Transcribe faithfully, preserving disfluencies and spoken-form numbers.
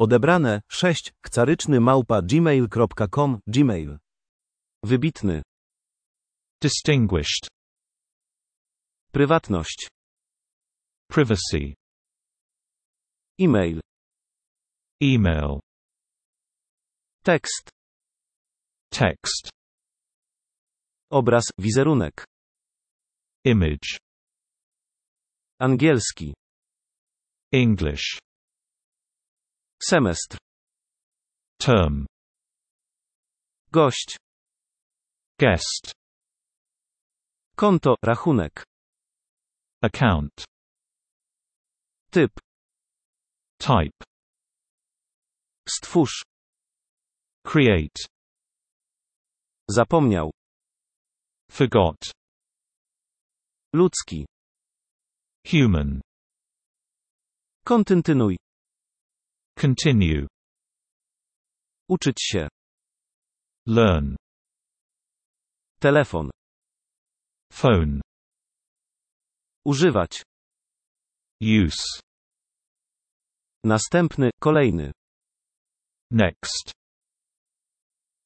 Odebrane sześć kcaryczny małpa gmail kropka com Gmail. Wybitny. Distinguished. Prywatność. Privacy. E-mail. Email. Tekst. Text. Obraz, wizerunek. Image. Angielski. English. Semestr. Term. Gość. Guest. Konto, rachunek. Account. Typ. Type. Stwórz. Create. Zapomniał. Forgot. Ludzki. Human. Kontynuuj. Continue. Uczyć się. Learn. Telefon. Phone. Używać. Use. Następny, kolejny. Next.